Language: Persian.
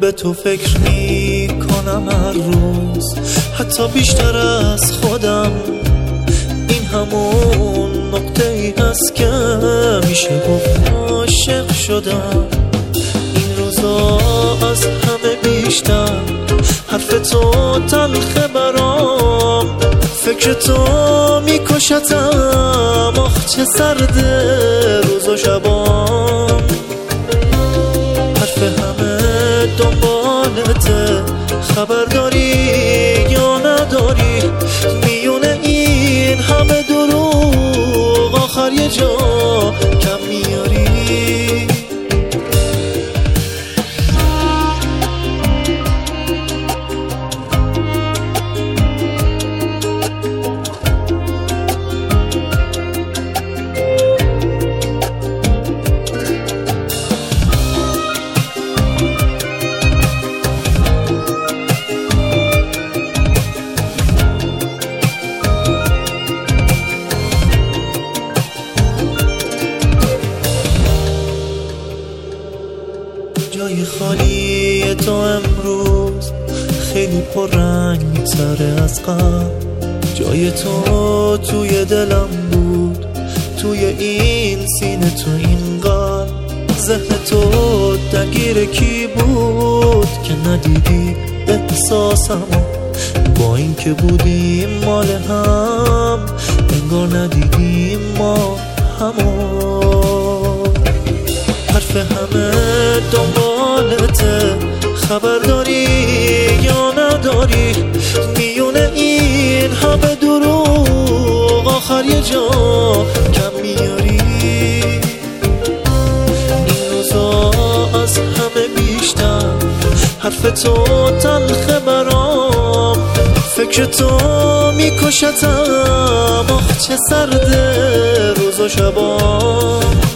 به تو فکر میکنم هر روز، حتی بیشتر از خودم. این همون نقطه ای هست که میشه گفت عاشق شدم. این روزا از همه بیشتر حرف تو تلخه برام، فکر تو میکشتم. آخ چه سرده روز و شبام، حرف همه دنبالته، خبر داری یا نداری؟ میونه این همه دروغ آخر یه جا کم میاری. جای خالی تو امروز خیلی پررنگ تره از قبل. جای تو توی دلم بود، توی این سینه، تو این قلب. ذهن تو درگیر کی بود که ندیدی احساسمو؟ با این که بودیم مال هم، انگار ندیدیم ما همو. حرف همه دنبالته، خبر داری یا نداری؟ میونه این همه دروغ آخر یه جا کم میاری. این روزا از همه بیشتر حرف تو تلخه برام، فکر تو میکشتم. آخ چه سرده روز و شبام.